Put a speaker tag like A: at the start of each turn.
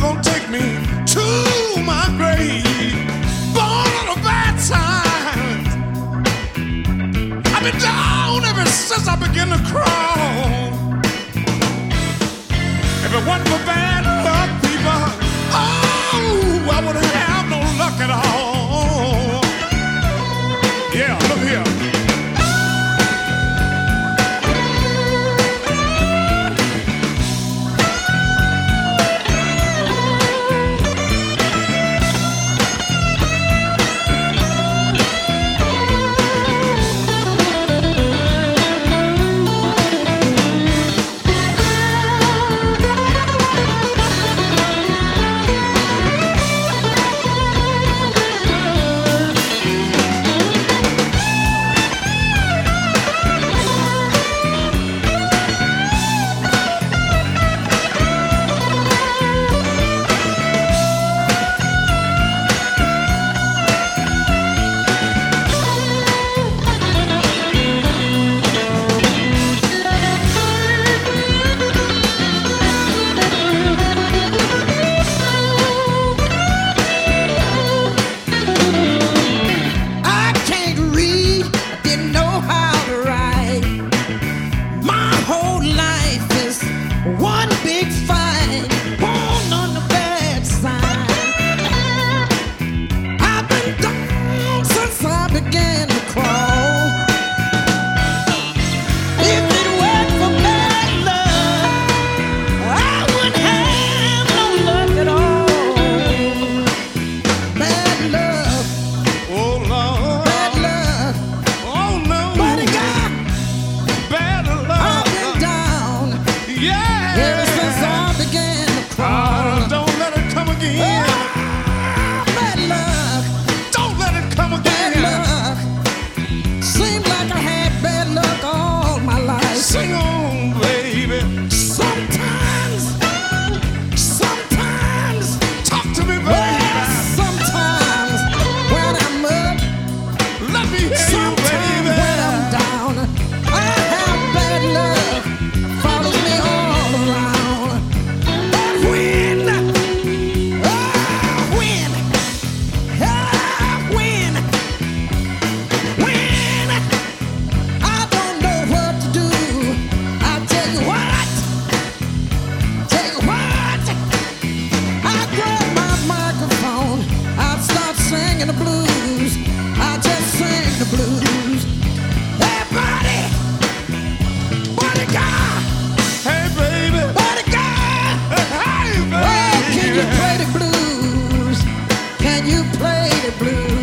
A: gonna take me to my grave. Born on a bad time. I've been down ever since I began to crawl. If it wasn't for bad luck, people, oh, I wouldn't have no luck at all. Yeah, look here. One big fight, born on the bad side. I've been down since I began to crawl. If it weren't for bad luck, I wouldn't have no luck at all. Bad luck, oh Lord, bad luck, oh no, what a guy, bad luck. I've been down, yeah. Ever since I began to crawl. Don't let it come again. Bad luck. Don't let it come again. Bad luck. Seemed like I had bad luck all my life. Sing on, baby. Sometimes, talk to me, baby. Well, sometimes when I'm up, let me hear you, baby. When I'm down, I have bad luck. Follows me all around. But when I don't know what to do, I tell you what, I grab my microphone, I start singing the blues, I just sing the blues. Hey buddy, buddy guy. Hey baby, buddy guy. Hey baby. Oh, can you play the blues? Can you play the blues?